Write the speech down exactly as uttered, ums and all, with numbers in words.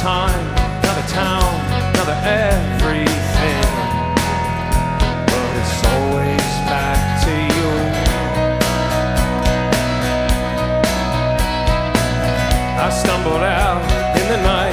time, another town, another everything. But it's always back to you. I stumbled out in the night.